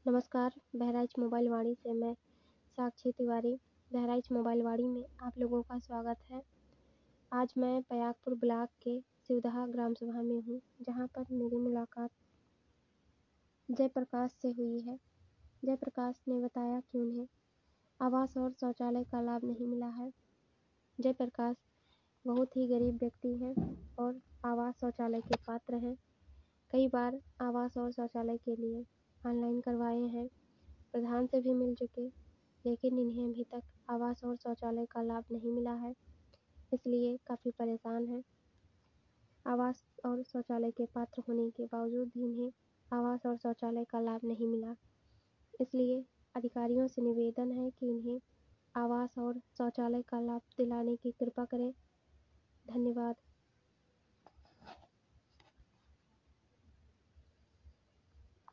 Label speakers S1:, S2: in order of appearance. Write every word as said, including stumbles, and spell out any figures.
S1: नमस्कार, बहराइच मोबाइल वाणी से मैं साक्षी तिवारी। बहराइच मोबाइल वाणी में आप लोगों का स्वागत है। आज मैं पयागपुर ब्लॉक के शिवदहा ग्राम सभा में हूँ, जहाँ पर मेरी मुलाकात जयप्रकाश से हुई है। जयप्रकाश ने बताया कि उन्हें आवास और शौचालय का लाभ नहीं मिला है। जयप्रकाश बहुत ही गरीब व्यक्ति हैं और आवास शौचालय के पात्र हैं। कई बार आवास और शौचालय के लिए ऑनलाइन करवाए हैं, प्रधान से भी मिल चुके, लेकिन इन्हें अभी तक आवास और शौचालय का लाभ नहीं मिला है, इसलिए काफ़ी परेशान हैं। आवास और शौचालय के पात्र होने के बावजूद भी इन्हें आवास और शौचालय का लाभ नहीं मिला, इसलिए अधिकारियों से निवेदन है कि इन्हें आवास और शौचालय का लाभ दिलाने की कृपा करें। धन्यवाद।